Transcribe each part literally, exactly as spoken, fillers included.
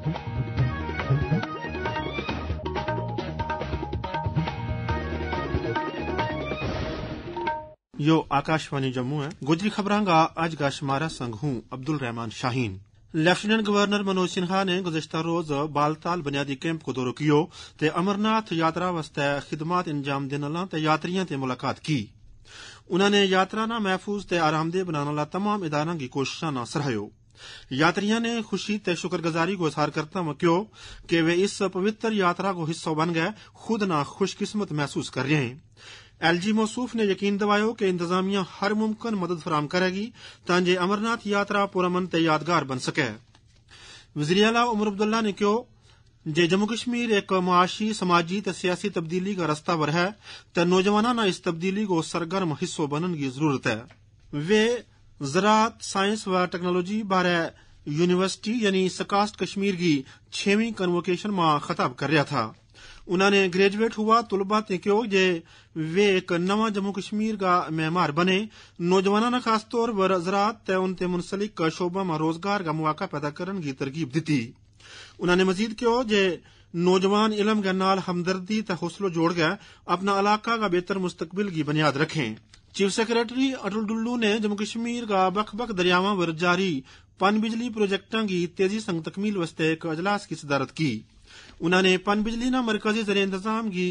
यो आकाशवाणी जम्मू है। गुजरी खबरां गा अज गा शुमारा संग हूं अब्दुल रहमान शाहीन। लेफ्टिनेंट गवर्नर मनोज सिन्हा ने गुज़श्ता रोज बालताल बुनियादी कैंप को दौरो कियो ते अमरनाथ यात्रा वास्ते खिदमात इंजाम देने ला ते यात्रियों ते मुलाकात की। उन्होंने यात्रा ना महफूज ते आरामदेह बनाने ला तमाम इदारों की कोशिशों ना सराहयो। यात्रियों ने खुशी ते शुक्रगुजारी को इजहार करता हुआ क्यों कि वे इस पवित्र यात्रा को हिस्सा बन गए खुद ना खुशकिस्मत महसूस कर रहे हैं। एलजी मौसूफ ने यकीन दिवाया कि इंतजामिया हर मुमकिन मदद फराम करेगी ताकि अमरनाथ यात्रा पुरअमन ते यादगार बन सके। वज़ीर आला उमर अब्दुल्ला ने कहो जे जम्मू कश्मीर एक मुआशी समाजी ते सियासी तब्दीली का रास्ता पर है तो नौजवानों ने इस तब्दीली को सरगर्म हिस्सों बनने की जरूरत है। वे ज़राअत साइंस व टेक्नोलॉजी बारे यूनिवर्सिटी यानी सकास्ट कश्मीर की छवीं कन्वोकेशन में खिताब कर रहा था। उन्होंने ग्रेजुएट हुआ तलबा ने कहो जे वे एक नवा जम्मू कश्मीर का मेहमान बने। नौजवानों ने खासतौर पर ज़राअत ते उनते मुंसलिक शोबा में रोजगार का मौका पैदा करने की तरकीब दी। उन्होंने मजीद कहो जे नौजवान इलम के नाल हमदर्दी ते हौसलो जोड़ गए अपना इलाका का बेहतर मुस्तकबिल की बुनियाद रखें। चीफ सेक्रेटरी अटल डुल्लू ने जम्मू कश्मीर का बख बख दरियावां पर जारी पन बिजली प्रोजेक्टों की तेजी संग तकमील वास्ते एक अजलास की सदारत की। उन्होंने पन बिजली ना मरकजी ज़रिए इंतजाम की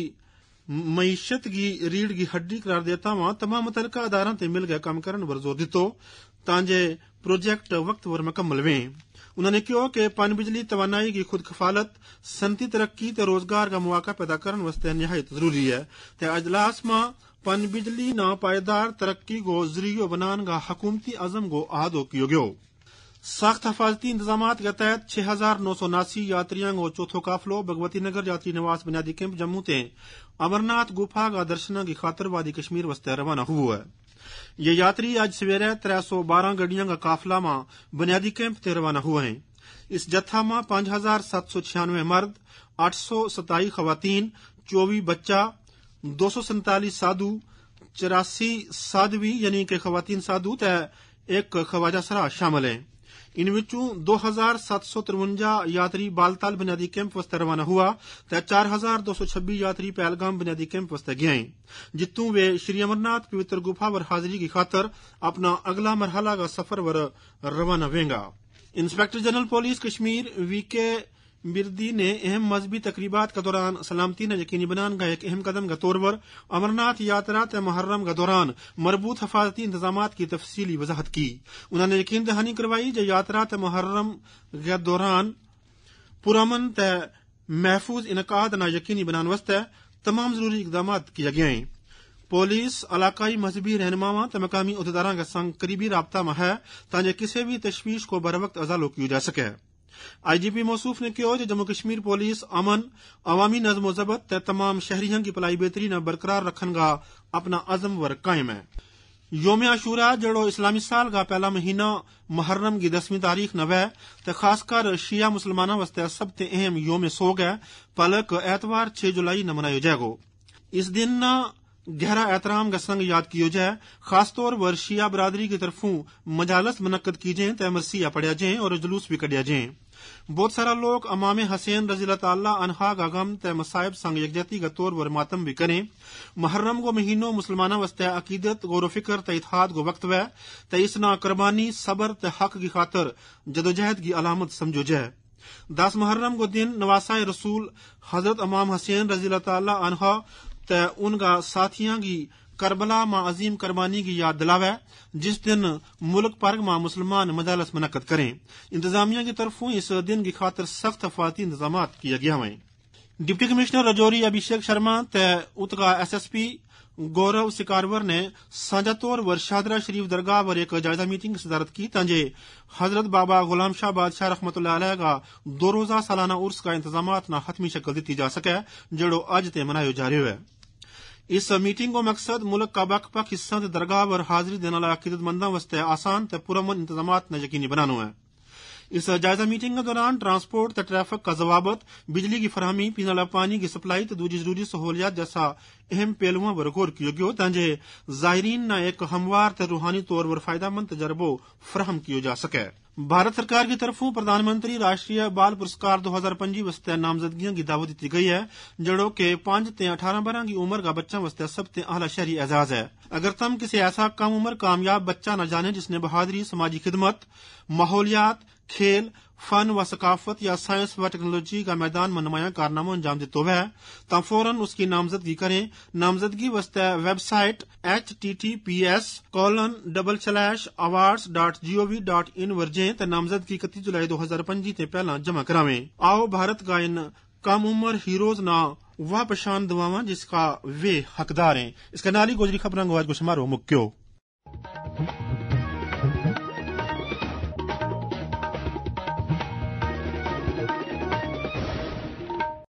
मईशत की रीढ़ की हड्डी करार देता हुआ तमाम मुतलका अदारों से मिल गए काम करने पर जोर दितो ताकि प्रोजेक्ट वक्त पर मुकम्मल हुए। उन्होंने कहा कि पन बिजली तवानाई की खुद कफालत सनती तरक्की ते रोजगार का मौका पैदा करने वास्ते निहायत जरूरी है। ते अजलास में पन बिजली ना पायदार तरक्की को जरियो बनाने का हुकूमती अज़म को आदो किया गयो। सख्त हिफाजती इंतजाम के तहत छह हजार नौ सौ उनासी यात्रियों को चौथो काफिलो भगवती नगर यात्री निवास बुनियादी कैंप जम्मू ते अमरनाथ गुफा का दर्शन की खातर वादी कश्मीर वास्ते रवाना हुआ है। ये यात्री आज सवेरे त्रै सौ बारह गड्डियों का काफिला में बुनियादी कैंप ते रवाना हुए हैं। इस जत्था में पांच हजार सात सौ छियानवे मर्द, आठ सौ सताई खवातीन, चौबीस बच्चा, दो सौ सैंतालीस साधु, चौरासी साधवी यानी कि खवातीन साधु ते एक खवाजा सरा शामिल है। इन विचों दो हजार सात सौ तिरवंजा यात्री बालताल बुनियादी कैंप वास्ते रवाना हुआ तो चार हजार दो सौ छब्बीस यात्री पहलगाम बुनियादी कैंप वास्ते गए जितों वे श्री अमरनाथ पवित्र गुफा पर हाजिरी की खातर अपना अगला मरहला का सफर वर रवाना होगा। Inspector general police Kashmir V K Birdi ने अहम मजहबी तकरीबात के दौरान सलामती ने यकीनी बनाने का एक अहम कदम के तौर पर अमरनाथ यात्रा ते मुहर्रम के दौरान मरबूत हिफाजती इंतजाम की तफसीली वजाहत की। उन्होंने यकीन दहानी करवाई जो यात्रा ते मुहर्रम के दौरान पुरअमन ते महफूज इनकाद ना यकीनी बनाने वास्ते तमाम जरूरी इकदाम किए गए। पुलिस इलाकाई मजहबी रहनुमाओं ते मकामी अहदेदारों के संग करीबी राबता में है ताकि किसी भी तशवीश को बर वक्त अजालो किया जा सके। आई जी पी मौसूफ ने कहा कि जम्मू कश्मीर पुलिस अमन अवामी नज़्म ज़ब्त ते तमाम शहरियों की भलाई बेहतरी न बरकरार रखने का अपना अज़म वर कायम है। योम आशूरा जड़ो इस्लामी साल का पहला महीना मुहर्रम की दसवीं तारीख न वह ते खासकर शिया मुसलमानों वास्ते सबसे अहम योम सोग है पलक एतवार छह जुलाई न मनायो जाएगो। इस दिन न गहरा एहतराम का संग याद किया जाए। खासतौर पर शिया बरादरी की तरफों मजालस मुनक्कद की जाए ते मरसिया पढ़िया जाए और जुलूस भी कढ़िया जाए। बहुत सारा लोग अमाम हसैन रज़ी अल्लाह अन्हा का गम ते मसाइब संग यकजहती के तौर पर मातम भी करें। मुहर्रम को महीनों मुसलमानों वास्ते अकीदत गौर फिक्र ते इत्तेहाद को वक्त है ते इसना कुर्बानी सबर ते हक की खातर जदोजहद की अलामत समझो जाए। दस मुहर्रम को दिन नवासा रसूल हजरत इमाम हसैन रज़ी अल्लाह अन्हा ते उनका साथियों की करबला मां अजीम कुर्बानी की याद दिलावे जिस दिन मुल्क भर में मुसलमान मजालस मुनक्कद करें। इंतजामिया की तरफों इस दिन की खातर सख्त हिफाजती इंतजाम किया गया है। डिप्टी कमिश्नर रजौरी अभिषेक शर्मा ते उतका S S P Gaurav Sikarwar ने साझा तौर पर शादरा शरीफ दरगाह पर एक जायजा मीटिंग की सदारत की ताकि हजरत बाबा गुलाम शाह बादशाह रहमतुल्लाह अलैह का दो रोजा सालाना उर्स का इंतजाम न हतमी शक्ल दी जा सके जड़ो अज ते मनायो जा रहा है। इस मीटिंग को मकसद मुल्क का बख बख हिस्सा ते दरगाह पर हाजिरी देने वाले अकीदतमंदों वास्ते आसान ते पुरअमन इंतजाम न यकीनी बनाना है। इस जायजा मीटिंग के दौरान ट्रांसपोर्ट ते ट्रैफिक का जवाबत, बिजली की फरहमी, पीने वाला पानी की सप्लाई ते दूसरी जरूरी सहूलियात जैसा अहम पहलुओं पर गौर किया गया ताकि जायरीन न एक हमवार ते रूहानी तौर पर फायदामंद तजर्बो फराहम किया जा सके। भारत सरकार की तरफों प्रधानमंत्री राष्ट्रीय बाल पुरस्कार दो हजार पंजी वास्ते नामजदगियां की दावत दी गई है, जड़ो के पांच ते अठारह बारह की उम्र का बच्चा वास्ते सबसे आला शहरी एजाज है। अगर तुम किसी ऐसा कम उम्र कामयाब बच्चा न जाने जिसने बहादुरी, समाजी खिदमत, माहौलियात, खेल, फन व सकाफत या साइंस व टेक्नोलॉजी का मैदान में नुमाया कारनामा अंजाम दितो है, तो फौरन उसकी नामजदगी करें। नामजदगी वास्ते website H T T P S colon double slash awards dot G O V dot in वर्जे ते नामजदगी इकतीस जुलाई दो हजार पंजी ते पहला जमा करावें। आओ भारत का इन कम उम्र हीरोज ना वह पहचान दवावा जिसका वे हकदार हैं। इसके नाली गोजरी खबरां गवाज को समारोह मुक्यो।